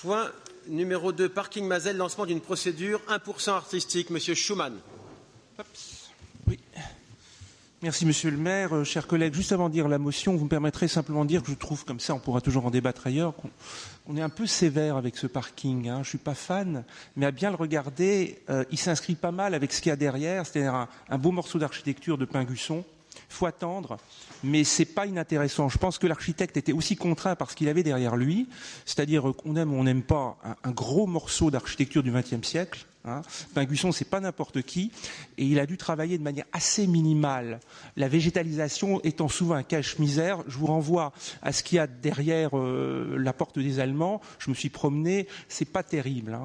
Point numéro 2, parking Mazel, lancement d'une procédure 1% artistique. Monsieur Schumann. Oui. Merci, Monsieur le maire. Chers collègues, juste avant de dire la motion, vous me permettrez simplement de dire que je trouve, comme ça on pourra toujours en débattre ailleurs, qu'on est un peu sévère avec ce parking. Je ne suis pas fan, mais à bien le regarder, il s'inscrit pas mal avec ce qu'il y a derrière, c'est-à-dire un beau morceau d'architecture de Pingusson. Il faut attendre, mais ce n'est pas inintéressant. Je pense que l'architecte était aussi contraint par ce qu'il avait derrière lui, c'est-à-dire qu'on aime ou on n'aime pas un gros morceau d'architecture du XXe siècle. Pingusson, c'est pas n'importe qui, et il a dû travailler de manière assez minimale. La végétalisation étant souvent un cache-misère, je vous renvoie à ce qu'il y a derrière la porte des Allemands. Je me suis promené, c'est pas terrible.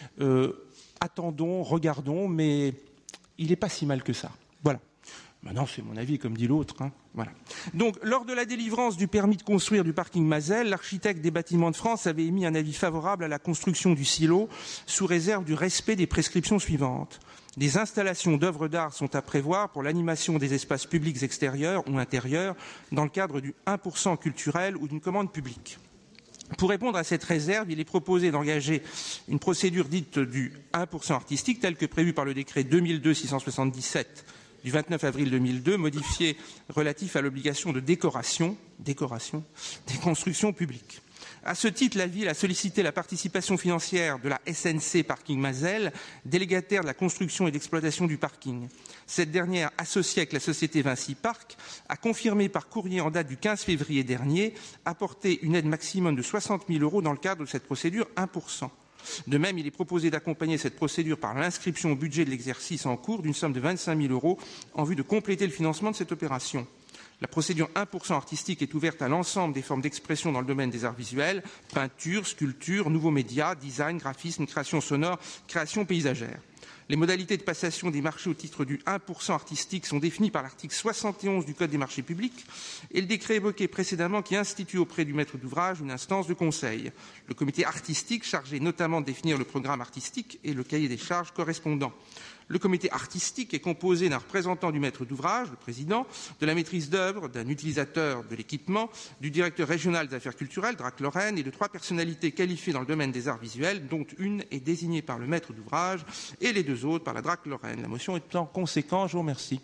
Attendons, regardons, mais il n'est pas si mal que ça. Voilà. Maintenant, c'est mon avis, comme dit l'autre. Voilà. Donc, lors de la délivrance du permis de construire du parking Mazel, l'architecte des Bâtiments de France avait émis un avis favorable à la construction du silo, sous réserve du respect des prescriptions suivantes. Des installations d'œuvres d'art sont à prévoir pour l'animation des espaces publics extérieurs ou intérieurs dans le cadre du 1% culturel ou d'une commande publique. Pour répondre à cette réserve, il est proposé d'engager une procédure dite du 1% artistique, telle que prévue par le décret 2002-677 du 29 avril 2002, modifié relatif à l'obligation de décoration des constructions publiques. À ce titre, la ville a sollicité la participation financière de la SNC Parking Mazel, délégataire de la construction et d'exploitation du parking. Cette dernière, associée avec la société Vinci Park, a confirmé par courrier en date du 15 février dernier apporter une aide maximum de 60 000 € dans le cadre de cette procédure 1%. De même, il est proposé d'accompagner cette procédure par l'inscription au budget de l'exercice en cours d'une somme de 25 000 € en vue de compléter le financement de cette opération. La procédure 1% artistique est ouverte à l'ensemble des formes d'expression dans le domaine des arts visuels, peinture, sculpture, nouveaux médias, design, graphisme, création sonore, création paysagère. Les modalités de passation des marchés au titre du 1% artistique sont définies par l'article 71 du Code des marchés publics et le décret évoqué précédemment qui institue auprès du maître d'ouvrage une instance de conseil. Le comité artistique chargé notamment de définir le programme artistique et le cahier des charges correspondant. Le comité artistique est composé d'un représentant du maître d'ouvrage, le président, de la maîtrise d'œuvre, d'un utilisateur de l'équipement, du directeur régional des affaires culturelles, DRAC-Lorraine, et de 3 personnalités qualifiées dans le domaine des arts visuels, dont une est désignée par le maître d'ouvrage et les 2 autres par la DRAC-Lorraine. La motion étant conséquente, je vous remercie.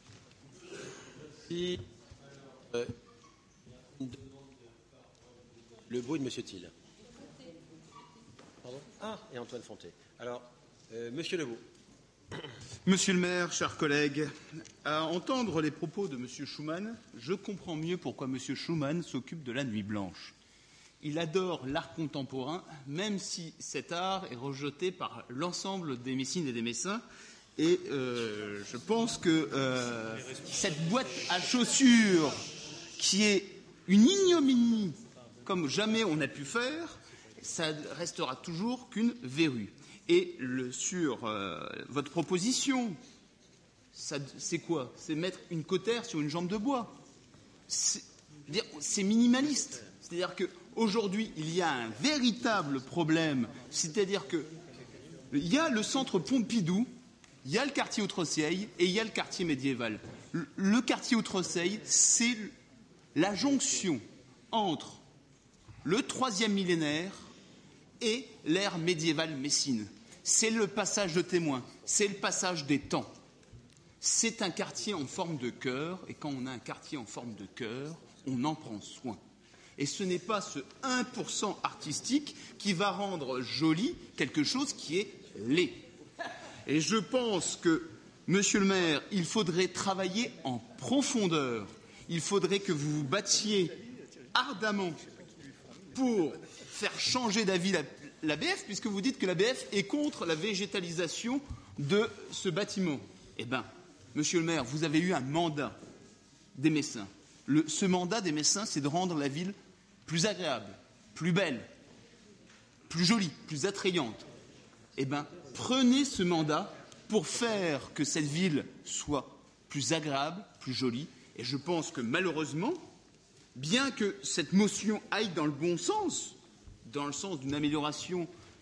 Merci. Le bruit de M. Thiel. Pardon ? Et Antoine Fonté. Alors, M. Lebeau. Monsieur le maire, chers collègues, à entendre les propos de M. Schumann, je comprends mieux pourquoi M. Schumann s'occupe de la Nuit Blanche. Il adore l'art contemporain, même si cet art est rejeté par l'ensemble des Messines et des Messins. Et je pense que cette boîte à chaussures, qui est une ignominie comme jamais on a pu faire, ça restera toujours qu'une verrue. Et sur votre proposition, c'est quoi? C'est mettre une cautère sur une jambe de bois. C'est minimaliste. C'est-à-dire qu'aujourd'hui, il y a un véritable problème. C'est-à-dire qu'il y a le centre Pompidou, il y a le quartier Outre-Seille et il y a le quartier médiéval. Le quartier Outre-Seille, c'est la jonction entre le 3e millénaire et l'ère médiévale messine. C'est le passage de témoin, c'est le passage des temps. C'est un quartier en forme de cœur, et quand on a un quartier en forme de cœur, on en prend soin. Et ce n'est pas ce 1% artistique qui va rendre joli quelque chose qui est laid. Et je pense que, monsieur le maire, il faudrait travailler en profondeur. Il faudrait que vous vous battiez ardemment pour faire changer d'avis l'ABF, puisque vous dites que l'ABF est contre la végétalisation de ce bâtiment. Eh bien, monsieur le maire, vous avez eu un mandat des Messins. Ce mandat des Messins, c'est de rendre la ville plus agréable, plus belle, plus jolie, plus attrayante. Eh bien, prenez ce mandat pour faire que cette ville soit plus agréable, plus jolie. Et je pense que malheureusement, bien que cette motion aille dans le bon sens, dans le sens d'une amélioration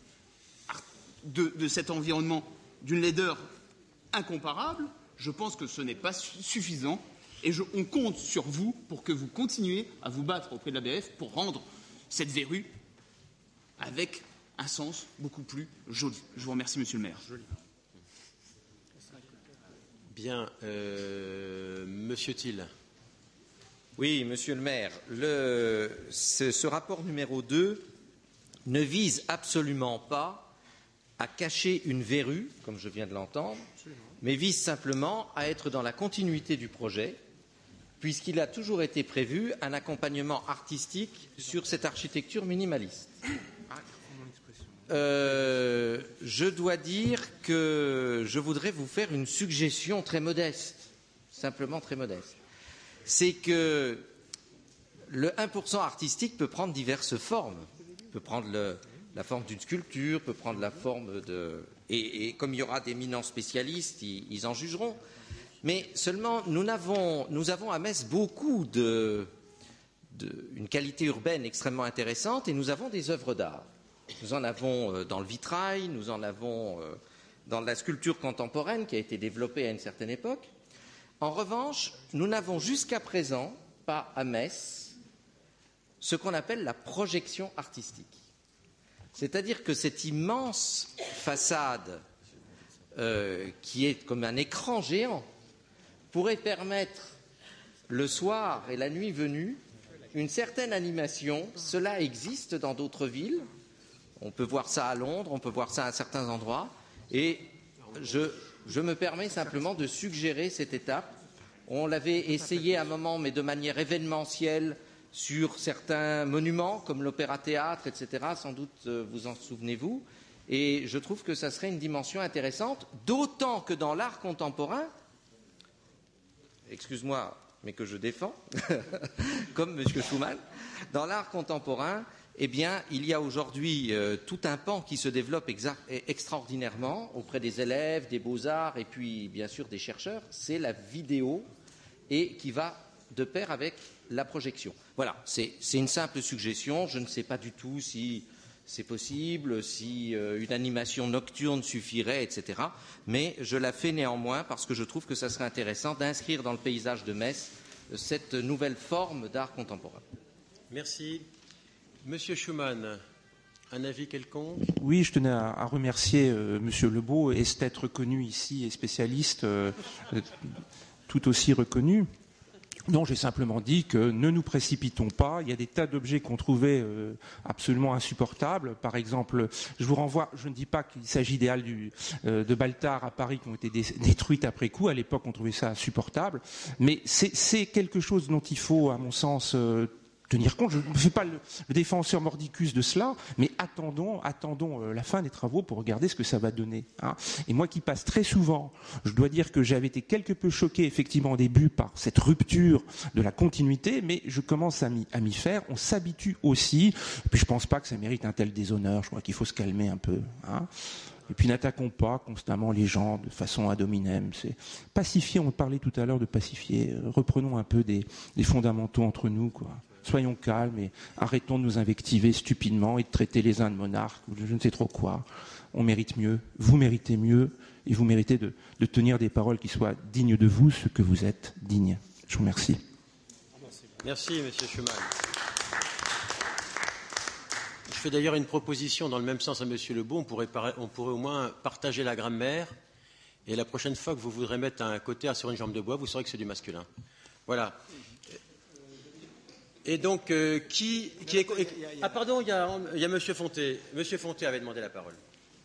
de cet environnement, d'une laideur incomparable, je pense que ce n'est pas suffisant et on compte sur vous pour que vous continuiez à vous battre auprès de l'ABF pour rendre cette verrue avec un sens beaucoup plus joli. Je vous remercie, monsieur le maire. Bien. Monsieur Thiel. Oui, monsieur le maire, ce rapport numéro 2 ne vise absolument pas à cacher une verrue, comme je viens de l'entendre, mais vise simplement à être dans la continuité du projet, puisqu'il a toujours été prévu un accompagnement artistique sur cette architecture minimaliste. Je dois dire que je voudrais vous faire une suggestion très modeste, simplement très modeste. C'est que le 1% artistique peut prendre diverses formes. Il peut prendre la forme d'une sculpture, peut prendre la forme de... Et comme il y aura d'éminents spécialistes, ils en jugeront. Mais seulement, nous avons à Metz beaucoup une qualité urbaine extrêmement intéressante et nous avons des œuvres d'art. Nous en avons dans le vitrail, nous en avons dans la sculpture contemporaine qui a été développée à une certaine époque. En revanche, nous n'avons jusqu'à présent pas à Metz ce qu'on appelle la projection artistique. C'est-à-dire que cette immense façade qui est comme un écran géant pourrait permettre le soir et la nuit venue une certaine animation. Cela existe dans d'autres villes. On peut voir ça à Londres, on peut voir ça à certains endroits. Et je me permets simplement de suggérer cette étape. On l'avait essayé à un moment, mais de manière événementielle, sur certains monuments, comme l'Opéra-Théâtre, etc. Sans doute vous en souvenez-vous. Et je trouve que ça serait une dimension intéressante, d'autant que dans l'art contemporain, excuse-moi, mais que je défends, comme M. Schumann, dans l'art contemporain, eh bien, il y a aujourd'hui tout un pan qui se développe extraordinairement auprès des élèves, des beaux-arts et puis, bien sûr, des chercheurs. C'est la vidéo et qui va de pair avec la projection. Voilà, c'est une simple suggestion. Je ne sais pas du tout si c'est possible, si une animation nocturne suffirait, etc. Mais je la fais néanmoins parce que je trouve que ça serait intéressant d'inscrire dans le paysage de Metz cette nouvelle forme d'art contemporain. Merci. Monsieur Schumann, un avis quelconque? Oui, je tenais à remercier Monsieur Lebeau, esthète reconnu ici et spécialiste tout aussi reconnu. Non, j'ai simplement dit que ne nous précipitons pas. Il y a des tas d'objets qu'on trouvait absolument insupportables. Par exemple, je vous renvoie, je ne dis pas qu'il s'agit des halles de Baltard à Paris qui ont été détruites après coup. À l'époque, on trouvait ça insupportable. Mais c'est quelque chose dont il faut, à mon sens, tenir compte. Je ne fais pas le défenseur mordicus de cela, mais attendons la fin des travaux pour regarder ce que ça va donner. Hein. Et moi qui passe très souvent, je dois dire que j'avais été quelque peu choqué effectivement au début par cette rupture de la continuité, mais je commence à m'y faire. On s'habitue aussi. Et puis je ne pense pas que ça mérite un tel déshonneur. Je crois qu'il faut se calmer un peu. Hein. Et puis n'attaquons pas constamment les gens de façon ad hominem. C'est pacifier, on parlait tout à l'heure de pacifier. Reprenons un peu des fondamentaux entre nous, quoi. Soyons calmes et arrêtons de nous invectiver stupidement et de traiter les uns de monarques ou de je ne sais trop quoi. On mérite mieux, vous méritez mieux et vous méritez de tenir des paroles qui soient dignes de vous, ce que vous êtes digne. Je vous remercie. Merci, Monsieur Schumann. Je fais d'ailleurs une proposition dans le même sens à Monsieur Lebeau. On pourrait au moins partager la grammaire et la prochaine fois que vous voudrez mettre un côté sur une jambe de bois, vous saurez que c'est du masculin. Voilà. Et donc, qui est... Ah pardon, il y a M. Fonté. M. Fonté avait demandé la parole.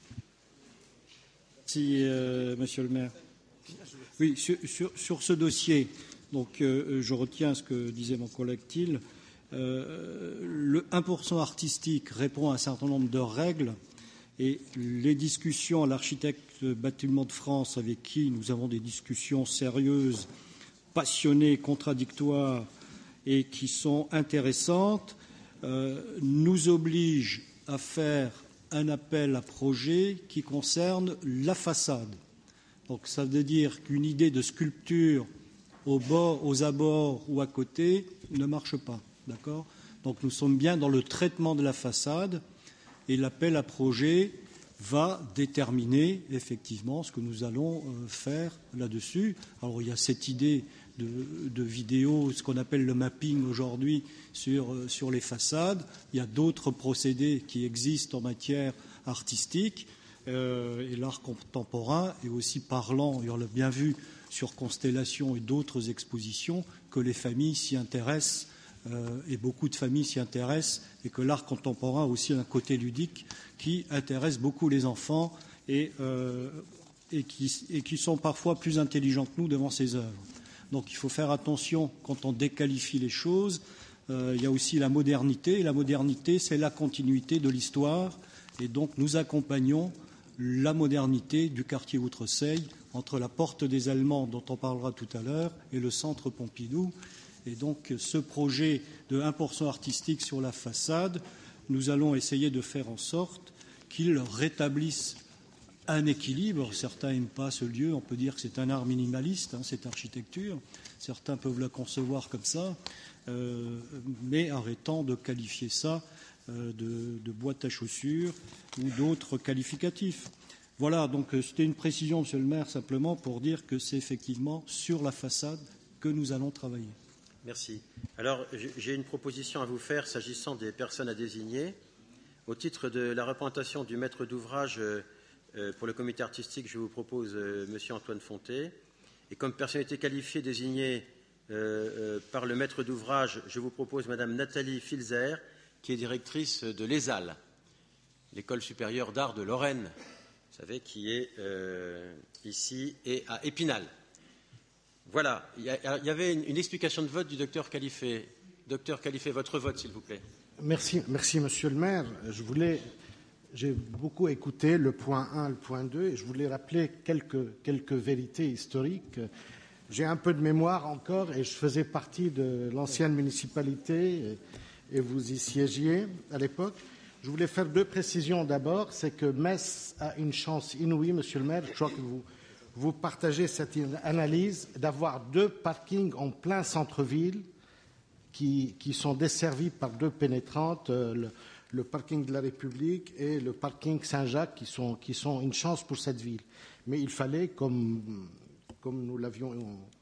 Merci, Monsieur le maire. Oui, sur ce dossier, donc, je retiens ce que disait mon collègue Thiel. Le 1% artistique répond à un certain nombre de règles et les discussions à l'architecte bâtiment de France avec qui nous avons des discussions sérieuses, passionnées, contradictoires, et qui sont intéressantes, nous obligent à faire un appel à projet qui concerne la façade. Donc ça veut dire qu'une idée de sculpture aux abords ou à côté ne marche pas. D'accord ? Donc nous sommes bien dans le traitement de la façade et l'appel à projet va déterminer effectivement ce que nous allons faire là-dessus. Alors il y a cette idée de vidéos, ce qu'on appelle le mapping aujourd'hui sur les façades. Il y a d'autres procédés qui existent en matière artistique. Et l'art contemporain est aussi parlant, et on l'a bien vu sur Constellation et d'autres expositions, que les familles s'y intéressent, et beaucoup de familles s'y intéressent, et que l'art contemporain a aussi un côté ludique qui intéresse beaucoup les enfants et qui sont parfois plus intelligents que nous devant ces œuvres. Donc il faut faire attention quand on déqualifie les choses. Il y a aussi la modernité, et la modernité, c'est la continuité de l'histoire, et donc nous accompagnons la modernité du quartier Outre-Seille entre la porte des Allemands, dont on parlera tout à l'heure, et le centre Pompidou. Et donc ce projet de 1% artistique sur la façade, nous allons essayer de faire en sorte qu'il rétablisse un équilibre. Certains n'aiment pas ce lieu, on peut dire que c'est un art minimaliste, cette architecture. Certains peuvent la concevoir comme ça, mais arrêtant de qualifier ça de boîte à chaussures ou d'autres qualificatifs. Voilà, donc c'était une précision, Monsieur le maire, simplement pour dire que c'est effectivement sur la façade que nous allons travailler. Merci. Alors, j'ai une proposition à vous faire s'agissant des personnes à désigner. Au titre de la représentation du maître d'ouvrage pour le comité artistique, je vous propose Monsieur Antoine Fonté. Et comme personnalité qualifiée désignée par le maître d'ouvrage, je vous propose Madame Nathalie Filzer, qui est directrice de l'ESAL, l'École supérieure d'art de Lorraine, vous savez, qui est ici et à Épinal. Voilà, il y avait une explication de vote du docteur Khalifé. Docteur Khalifé, votre vote, s'il vous plaît. Merci, monsieur le maire. J'ai beaucoup écouté le point 1, le point 2, et je voulais rappeler quelques vérités historiques. J'ai un peu de mémoire encore, et je faisais partie de l'ancienne municipalité, et vous y siégiez à l'époque. Je voulais faire deux précisions d'abord. C'est que Metz a une chance inouïe, monsieur le maire. Je crois que vous partagez cette analyse d'avoir deux parkings en plein centre-ville qui sont desservis par deux pénétrantes, le parking de la République et le parking Saint-Jacques, qui sont une chance pour cette ville. Mais il fallait, comme nous l'avions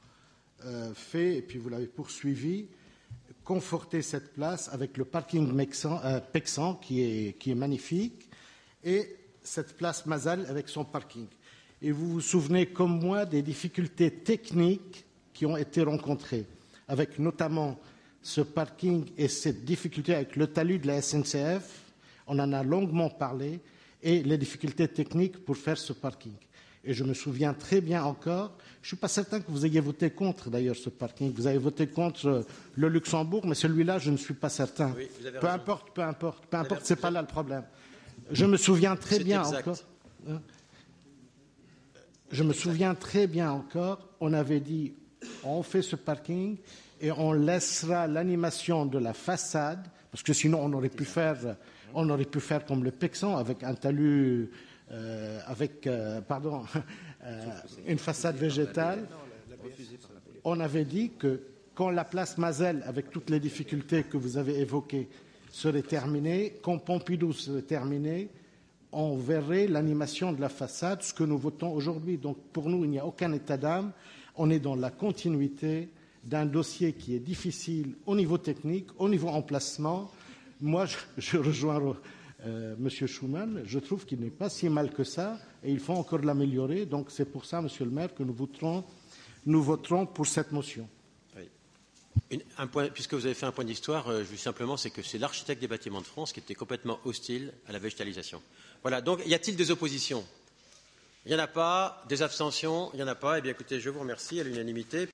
fait, et puis vous l'avez poursuivi, conforter cette place avec le parking Pexan, qui est magnifique, et cette place Mazal avec son parking. Et vous vous souvenez, comme moi, des difficultés techniques qui ont été rencontrées, avec notamment ce parking et cette difficulté avec le talus de la SNCF. On en a longuement parlé, et les difficultés techniques pour faire ce parking. Et je me souviens très bien encore, je ne suis pas certain que vous ayez voté contre d'ailleurs ce parking. Vous avez voté contre le Luxembourg, mais celui-là, je ne suis pas certain. Oui, peu importe, ce n'est pas là le problème. Je me souviens très bien encore. Je me souviens très bien encore, on avait dit, on fait ce parking et on laissera l'animation de la façade, parce que sinon on aurait pu faire comme le Pexan avec un talus, une façade végétale. On avait dit que quand la place Mazelle, avec toutes les difficultés que vous avez évoquées, serait terminée, quand Pompidou serait terminé, on verrait l'animation de la façade, ce que nous votons aujourd'hui. Donc pour nous, il n'y a aucun état d'âme. On est dans la continuité d'un dossier qui est difficile au niveau technique, au niveau emplacement. Moi, je rejoins M. Schumann. Je trouve qu'il n'est pas si mal que ça et il faut encore l'améliorer. Donc c'est pour ça, Monsieur le maire, que nous voterons pour cette motion. Oui. Un point, puisque vous avez fait un point d'histoire, je dis simplement, c'est que c'est l'architecte des bâtiments de France qui était complètement hostile à la végétalisation. Voilà, donc y a-t-il des oppositions? Il n'y en a pas. Des abstentions? Il n'y en a pas. Eh bien écoutez, je vous remercie à l'unanimité.